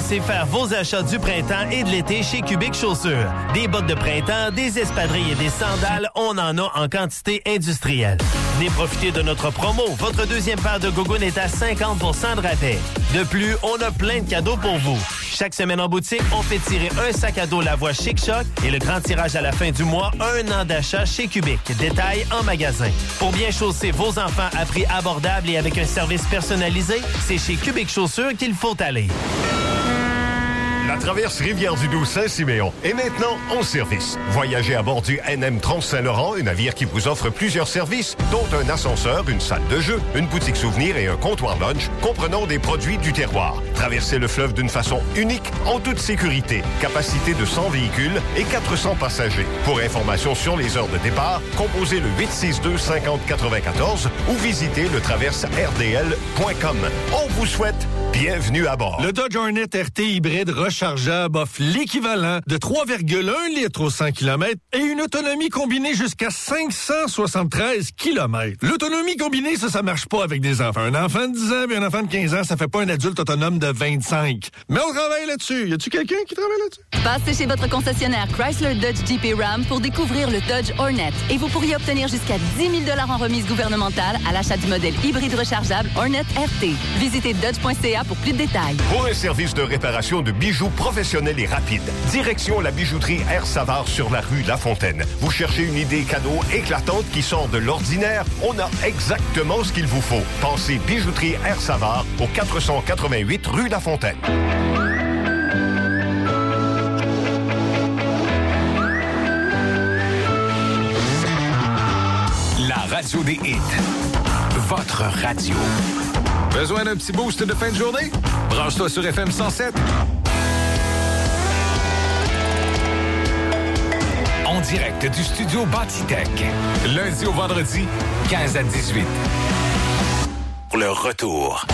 pensez faire vos achats du printemps et de l'été chez Cubic Chaussures. Des bottes de printemps, des espadrilles et des sandales, on en a en quantité industrielle. Venez profiter de notre promo. Votre deuxième paire de gougounes est à 50% de rabais. De plus, on a plein de cadeaux pour vous. Chaque semaine en boutique, on fait tirer un sac à dos Lavoie Chic Choc et le grand tirage à la fin du mois, 1 an d'achat chez Cubic. Détail en magasin. Pour bien chausser vos enfants à prix abordable et avec un service personnalisé, c'est chez Cubic Chaussures qu'il faut aller. La traverse Rivière-du-Doubs Saint-Siméon est maintenant en service. Voyagez à bord du NM Trans-Saint-Laurent, un navire qui vous offre plusieurs services, dont un ascenseur, une salle de jeu, une boutique souvenir et un comptoir lunch comprenant des produits du terroir. Traversez le fleuve d'une façon unique, en toute sécurité. Capacité de 100 véhicules et 400 passagers. Pour information sur les heures de départ, composez le 862-5094 ou visitez le traverse-rdl.com. On vous souhaite bienvenue à bord. Le Dodge Hornet RT hybride rechargeable offre l'équivalent de 3,1 litres au 100 km et une autonomie combinée jusqu'à 573 km. L'autonomie combinée, ça marche pas avec des enfants. Un enfant de 10 ans et un enfant de 15 ans, ça fait pas un adulte autonome de 25. Mais on travaille là-dessus. Y a-tu quelqu'un qui travaille là-dessus? Passez chez votre concessionnaire Chrysler Dodge Jeep et Ram pour découvrir le Dodge Hornet et vous pourriez obtenir jusqu'à 10 000 $ en remise gouvernementale à l'achat du modèle hybride rechargeable Hornet RT. Visitez dodge.ca pour plus de détails. Pour un service de réparation de bijoux professionnels et rapides, direction la bijouterie Air Savard sur la rue La Fontaine. Vous cherchez une idée cadeau éclatante qui sort de l'ordinaire? On a exactement ce qu'il vous faut. Pensez bijouterie Air Savard au 488 rue La Fontaine. La radio des hits. Votre radio. Besoin d'un petit boost de fin de journée? Branche-toi sur FM 107. En direct du studio Batitech. Lundi au vendredi, 15 à 18. Pour le retour.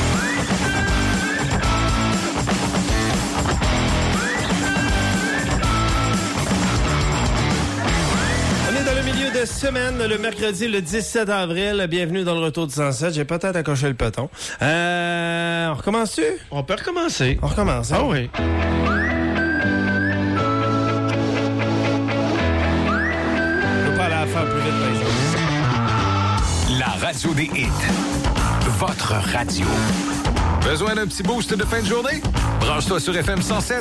Dans le milieu de semaine, le mercredi, le 17 avril. Bienvenue dans le retour du 107. J'ai peut-être accroché le peloton. On recommence-tu? On peut recommencer. On recommence, hein? Ah oui. Je peux pas aller faire plus vite, par exemple. La radio des hits. Votre radio. Besoin d'un petit boost de fin de journée? Branche-toi sur FM 107.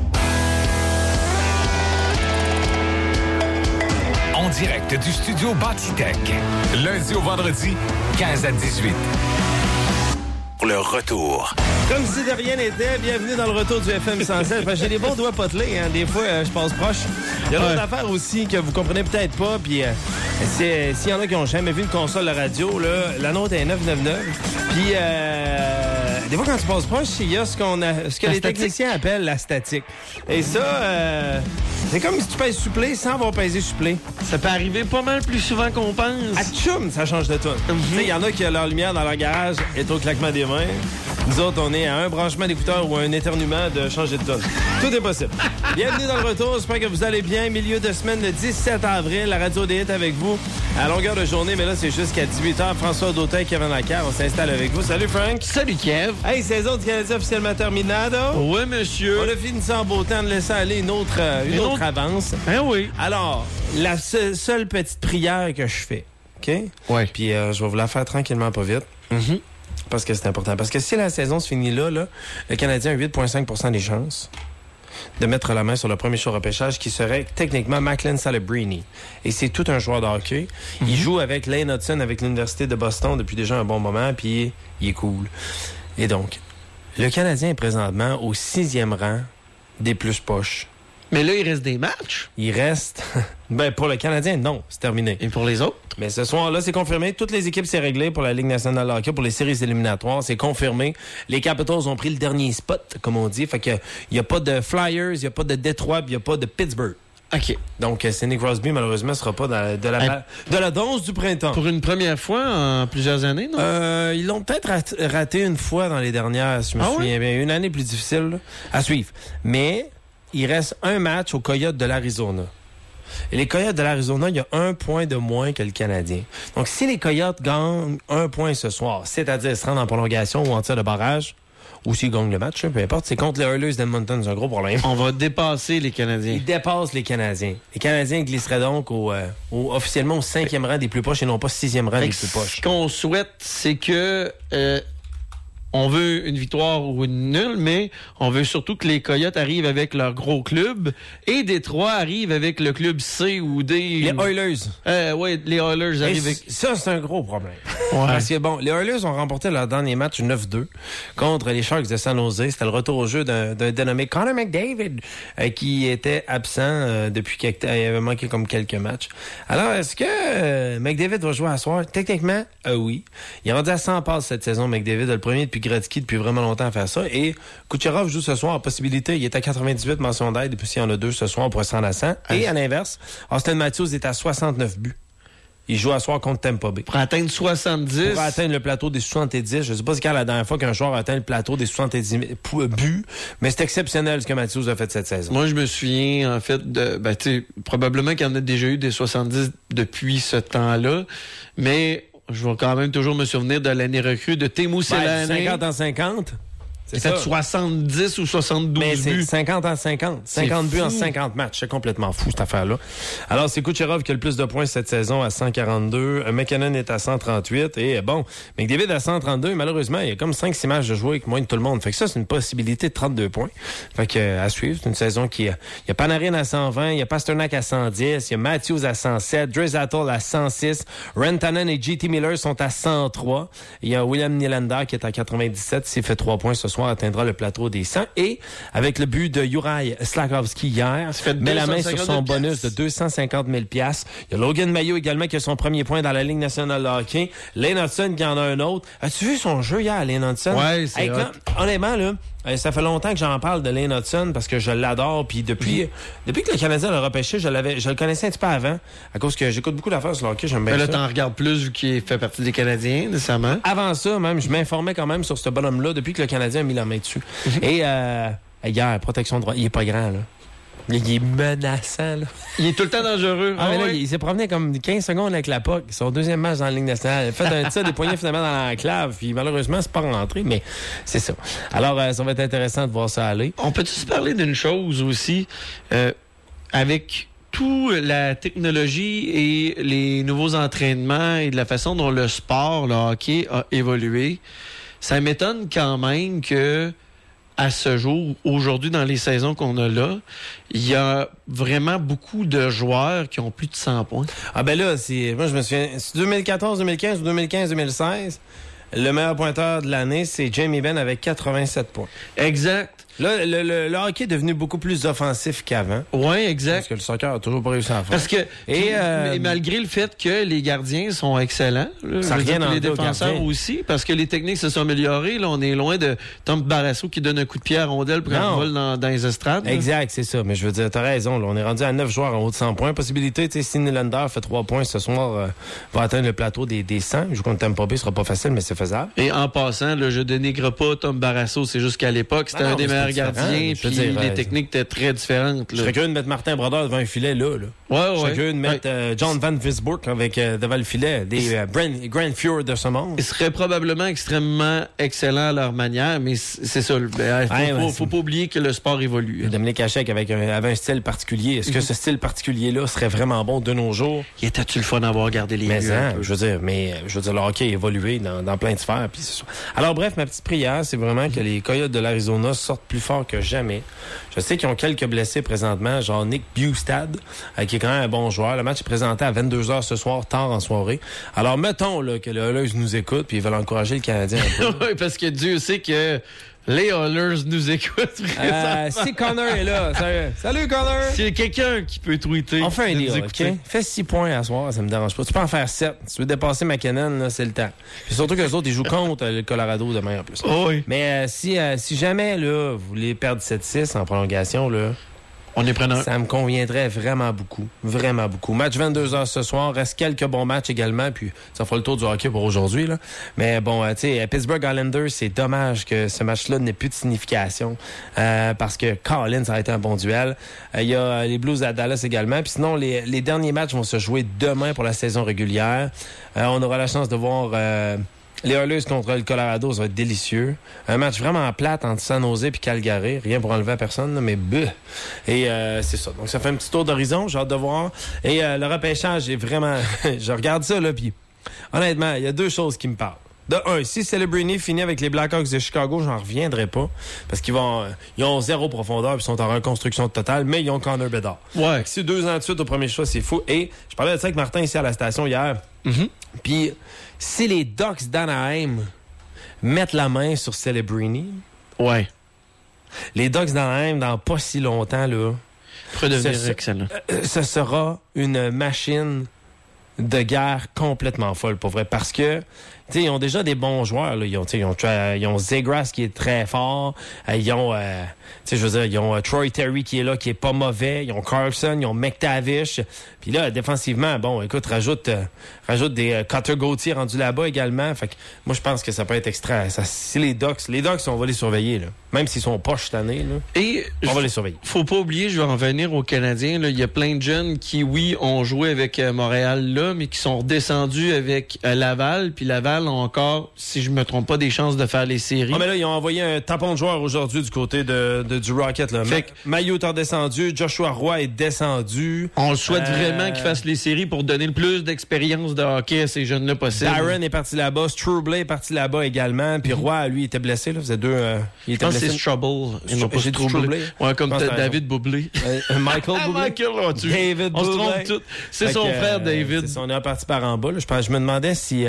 En direct du studio Batitech. Lundi au vendredi, 15 à 18. Pour le retour. Comme si de rien n'était, bienvenue dans le retour du FM 107. J'ai des bons doigts potelés, hein. Des fois, je passe proche. Il y a d'autres affaires aussi que vous comprenez peut-être pas. Puis, s'il y en a qui ont jamais vu une console de radio, là, la nôtre est 999. Puis, des fois, quand tu passes proche, il y a ce que les techniciens appellent la statique. Et ça, c'est comme si tu pèses supplé sans avoir pesé supplé. Ça peut arriver pas mal plus souvent qu'on pense. Atchoum, ça change de tout. Tu sais, il y en a qui ont leur lumière dans leur garage et au claquement des mains. Nous autres, on est à un branchement d'écouteur ou un éternuement de changer de tonne. Tout est possible. Bienvenue dans le retour. J'espère que vous allez bien. Milieu de semaine, le 17 avril. La radio des hits avec vous à longueur de journée. Mais là, c'est jusqu'à 18h. François Dautin, Kevin Lacquer, on s'installe avec vous. Salut, Frank. Salut, Kev. Hey, saison du Canadien officiellement terminado. Oui, monsieur. On a fini ça en beau temps de laisser aller une autre avance. Hein, oui. Alors, la seule petite prière que je fais, OK? Oui. Puis je vais vous la faire tranquillement, pas vite. Mm-hmm. Parce que c'est important. Parce que si la saison se finit là, le Canadien a 8,5% des chances de mettre la main sur le premier choix repêchage qui serait techniquement Macklin Celebrini. Et c'est tout un joueur de hockey. Mm-hmm. Il joue avec Lane Hudson avec l'Université de Boston depuis déjà un bon moment, puis il est cool. Et donc, le Canadien est présentement au 6e rang des plus poches. Mais là, il reste des matchs. Il reste... Ben, pour le Canadien, non. C'est terminé. Et pour les autres? Mais ce soir-là, c'est confirmé. Toutes les équipes, c'est réglé pour la Ligue nationale de hockey, pour les séries éliminatoires. C'est confirmé. Les Capitals ont pris le dernier spot, comme on dit. Fait que il n'y a pas de Flyers, il n'y a pas de Détroit, il n'y a pas de Pittsburgh. OK. Donc, Sidney Crosby, malheureusement, ne sera pas de la danse du printemps. Pour une première fois en plusieurs années, non? Ils l'ont peut-être raté une fois dans les dernières, si je me souviens bien. Une année plus difficile là, à suivre. Mais il reste un match aux Coyotes de l'Arizona. Et les Coyotes de l'Arizona, il y a 1 point de moins que le Canadien. Donc, si les Coyotes gagnent 1 point ce soir, c'est-à-dire se rendre en prolongation ou en tir de barrage, ou s'ils gagnent le match, peu importe. C'est contre les Oilers d'Edmonton, c'est un gros problème. On va dépasser les Canadiens. Ils dépassent les Canadiens. Les Canadiens glisseraient donc officiellement au 5e rang des plus poches et non pas 6e rang des plus poches. Ce qu'on souhaite, c'est que on veut une victoire ou une nulle, mais on veut surtout que les Coyotes arrivent avec leur gros club et Détroit arrive avec le club C ou D. Les Oilers. Oui, les Oilers arrivent avec... Ça, c'est un gros problème. Ouais. Parce que, bon, les Oilers ont remporté leur dernier match 9-2 contre les Sharks de San Jose. C'était le retour au jeu d'un dénommé Connor McDavid qui était absent depuis il avait manqué comme quelques matchs. Alors, est-ce que McDavid va jouer à soir? Techniquement, oui. Il est rendu à 100 passes cette saison, McDavid, le premier depuis Gretzky depuis vraiment longtemps à faire ça. Et Kucherov joue ce soir en possibilité. Il est à 98 mentions d'aide et puis s'il y en a 2 ce soir, on pourrait se rendre à 100. Et à l'inverse, Austin Matthews est à 69 buts. Il joue à soir contre Tampa Bay. Pour atteindre 70. Pour atteindre le plateau des 70. Je ne sais pas c'est quand la dernière fois qu'un joueur a atteint le plateau des 70 buts, mais c'est exceptionnel ce que Matthews a fait cette saison. Moi, je me souviens, en fait, probablement qu'il y en a déjà eu des 70 depuis ce temps-là, mais je vais quand même toujours me souvenir de l'année recrue de Teemu Selanne. 50 en 50. C'est fait 70 ou 72 mais c'est buts. 50 en 50. 50 buts en 50 matchs. C'est complètement fou, cette affaire-là. Alors, c'est Kucherov qui a le plus de points cette saison à 142. McKinnon est à 138. Et bon, McDavid à 132. Malheureusement, il y a comme 5-6 matchs de jouer avec moins de tout le monde. Fait que ça, c'est une possibilité de 32 points. Fait que, à suivre. C'est une saison qui... Il y a Panarin à 120. Il y a Pasternak à 110. Il y a Matthews à 107. Draisaitl à 106. Rantanen et JT Miller sont à 103. Il y a William Nylander qui est à 97. S'il fait 3 points ce soir, atteindra le plateau des 100. Et avec le but de Juraj Slafkovský hier, met la main sur son bonus de 250 000 $. Il y a Logan Mailloux également qui a son premier point dans la Ligue nationale de hockey. Lane Hudson qui en a un autre. As-tu vu son jeu hier, Lane Hudson? Ouais, c'est honnêtement, là, ça fait longtemps que j'en parle de Lane Hudson parce que je l'adore. Puis depuis que le Canadien l'a repêché, je le connaissais un petit peu avant. À cause que j'écoute beaucoup d'affaires sur le hockey, j'aime bien ça. Là, t'en regardes plus vu qu'il fait partie des Canadiens, nécessairement. Avant ça, même, je m'informais quand même sur ce bonhomme-là depuis que le Canadien a mis la main dessus. Et hier, protection de droit, il est pas grand, là. Il est menaçant, là. Il est tout le temps dangereux. Mais là, il s'est promené comme 15 secondes avec la POC. Son deuxième match dans la Ligue nationale. Il a fait un tir des poignets finalement dans l'enclave. Puis malheureusement, c'est pas rentré, mais c'est ça. Alors, ça va être intéressant de voir ça aller. On peut-tu se parler d'une chose aussi? Avec toute la technologie et les nouveaux entraînements et de la façon dont le sport, le hockey, a évolué, ça m'étonne quand même que à ce jour, aujourd'hui, dans les saisons qu'on a là, il y a vraiment beaucoup de joueurs qui ont plus de 100 points. Ah ben là, moi je me souviens, c'est 2014-2015 ou 2015-2016, le meilleur pointeur de l'année, c'est Jamie Benn avec 87 points. Exact. Là, le hockey est devenu beaucoup plus offensif qu'avant. Oui, exact. Parce que le soccer a toujours pas réussi à faire. Parce que, et malgré le fait que les gardiens sont excellents, là, ça revient les défenseurs aussi, parce que les techniques se sont améliorées. Là, on est loin de Tom Barrasso qui donne un coup de pied à rondelle pour un vol dans les estrades. Exact, c'est ça. Mais je veux dire, t'as raison. Là, on est rendu à 9 joueurs en haut de 100 points. Possibilité, tu sais, si Nylander fait 3 points ce soir, va atteindre le plateau des 100. Je compte Tampa Bay, ce sera pas facile, mais c'est faisable. Et en passant, là, je dénigre pas Tom Barrasso, c'est juste qu'à l'époque, c'était un des meilleurs gardiens, puis les techniques étaient très différentes. Là. Je serais curieux de mettre Martin Brodeur devant un filet, là. Ouais. Je serais curieux de mettre John Van Visburg avec devant le filet, des Grand Fjord de ce monde. Ils seraient probablement extrêmement excellents à leur manière, mais c'est ça. Faut pas oublier que le sport évolue. Dominique Hachek avait un style particulier. Est-ce que ce style particulier-là serait vraiment bon de nos jours? Il était-tu le fun d'avoir gardé les lieux? Je veux dire, le hockey a évolué dans plein de sphères. Puis c'est ça. Alors bref, ma petite prière, c'est vraiment que les Coyotes de l'Arizona sortent plus fort que jamais. Je sais qu'ils ont quelques blessés présentement, genre Nick Bjugstad, qui est quand même un bon joueur. Le match est présenté à 22h ce soir, tard en soirée. Alors mettons là, que les Oilers nous écoutent puis ils veulent encourager le Canadien un peu. Oui, parce que Dieu sait que les Oilers nous écoutent. Si Connor est là, salut Connor! S'il y a quelqu'un qui peut tweeter, on fait un deal, OK? Fais 6 points à soir, ça me dérange pas. Tu peux en faire 7. Si tu veux dépasser McKinnon, là, c'est le temps. Puis surtout que les autres, ils jouent contre le Colorado demain en plus. Oh oui. Mais si jamais là, vous voulez perdre 7-6 en prolongation, là, on est preneur. Ça me conviendrait vraiment beaucoup. Vraiment beaucoup. Match 22h ce soir. Reste quelques bons matchs également. Puis ça fera le tour du hockey pour aujourd'hui, là. Mais bon, tu sais, Pittsburgh Islanders, c'est dommage que ce match-là n'ait plus de signification. Parce que Collins, ça a été un bon duel. Il y a les Blues à Dallas également. Puis sinon, les derniers matchs vont se jouer demain pour la saison régulière. On aura la chance de voir Les Oilers contre le Colorado, ça va être délicieux. Un match vraiment plate entre San Jose et Calgary. Rien pour enlever à personne, là, mais beuh. Et c'est ça. Donc, ça fait un petit tour d'horizon. J'ai hâte de voir. Et le repêchage est vraiment... Je regarde ça, là, puis honnêtement, il y a deux choses qui me parlent. De un, si Celebrini finit avec les Blackhawks de Chicago, j'en reviendrai pas. Parce qu'ils ont zéro profondeur, puis ils sont en reconstruction totale, mais ils ont Connor Bedard. Ouais. Si 2 ans de suite au premier choix, c'est fou. Et je parlais de ça avec Martin ici à la station hier. Mm-hmm. Puis si les Ducks d'Anaheim mettent la main sur Celebrini, ouais. Les Ducks d'Anaheim, dans pas si longtemps, là, pourrait devenir excellent. Ce sera une machine de guerre complètement folle, pour vrai. Parce que, tu sais, ils ont déjà des bons joueurs, là. Ils ont Zegras qui est très fort. Ils ont, tu sais, je veux dire, ils ont Troy Terry qui est là, qui est pas mauvais. Ils ont Carlson, ils ont McTavish. Puis là, défensivement, bon, écoute, rajoute des Cutter Gauthier rendus là-bas également. Fait que moi, je pense que ça peut être extra. Si les Ducks, on va les surveiller, là. Même s'ils sont poches cette année, là. Et on va les surveiller. Faut pas oublier, je vais en venir aux Canadiens, là. Il y a plein de jeunes qui, oui, ont joué avec Montréal, là, mais qui sont redescendus avec Laval. Puis Laval ont encore, si je me trompe pas, des chances de faire les séries. Ah, mais là, ils ont envoyé un tapon de joueurs aujourd'hui du côté du Rocket, là. Mailloux est redescendu, Joshua Roy est descendu. On le souhaite vraiment qu'ils fassent les séries pour donner le plus d'expérience de hockey à ces jeunes-là possible. Darren est parti là-bas, Struble est parti là-bas également, puis Roy, lui, était blessé, là. Faisait deux... il était blessé. C'est Trouble. J'ai Troublé. Ouais, comme David Boublé. Michael Boublé. David Boublé. On se trompe tout. C'est son frère, David. On est parti par en bas, là. Je me demandais si...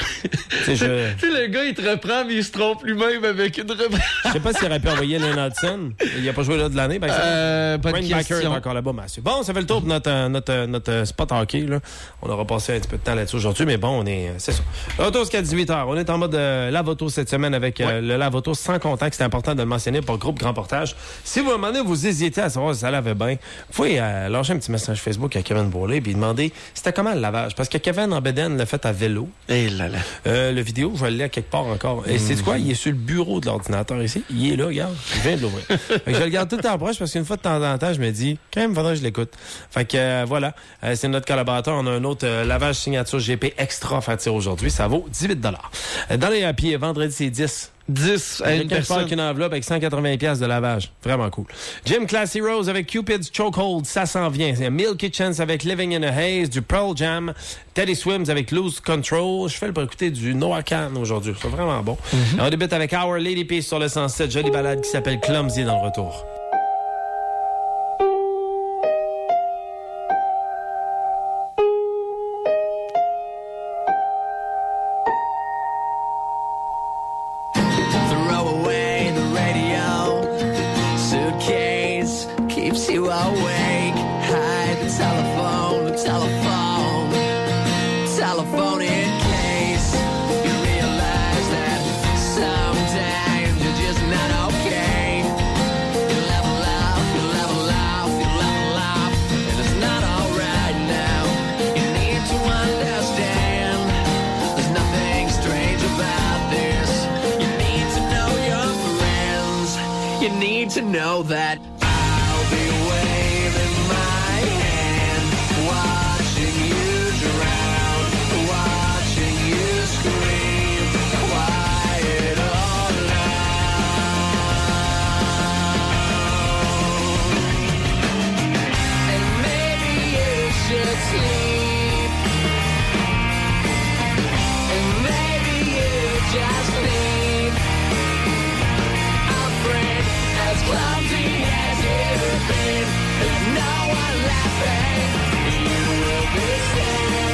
Tu sais, le gars, il te reprend, mais il se trompe lui-même avec une reprise. Je sais pas s'il aurait pu envoyer Lynn Hudson. Il a pas joué là de l'année, par exemple. Pas de question. Est encore là-bas, Mathieu. Bon, ça fait le tour de notre spot hockey, là. On aura passé un petit peu de temps là-dessus aujourd'hui, mais bon, c'est ça. L'auto jusqu'à 18h. On est en mode lave-auto cette semaine avec le lave-auto sans contact. C'est important de le mentionner pour le groupe Grand Portage. Si vous demandez, vous hésitez à savoir si ça lavait bien, vous pouvez lâcher un petit message Facebook à Kevin Bourlet et demander c'était comment le lavage. Parce que Kevin en bedaine l'a fait à vélo. Et là là. Le vidéo, je vais aller à quelque part encore. Et c'est quoi? Il est sur le bureau de l'ordinateur ici. Il est là, regarde. Je viens de l'ouvrir. Je le garde tout le temps proche parce qu'une fois de temps en temps, je me dis, quand même, faudrait que je l'écoute. Fait que voilà. C'est notre collaborateur. On a un autre lavage signature GP extra à faire tirer aujourd'hui. Ça vaut 18 $. Dans les pieds, vendredi, c'est 10. 10 à une personne. Avec une enveloppe avec 180$ de lavage. Vraiment cool. Gym Class Heroes avec Cupid's Chokehold, ça s'en vient. C'est Meal Kitchens avec Living in a Haze, du Pearl Jam, Teddy Swims avec Loose Control. Je fais pour écouter du Noah Khan aujourd'hui. C'est vraiment bon. On débute avec Our Lady Peace sur le 107. Jolie balade qui s'appelle Clumsy dans le retour. To know that I'll be waving my hand, watching you drown, watching you scream, quiet all alone. And maybe you should sleep, and maybe you just need a friend as clumsy as you've been. There's no one laughing. You will be sad.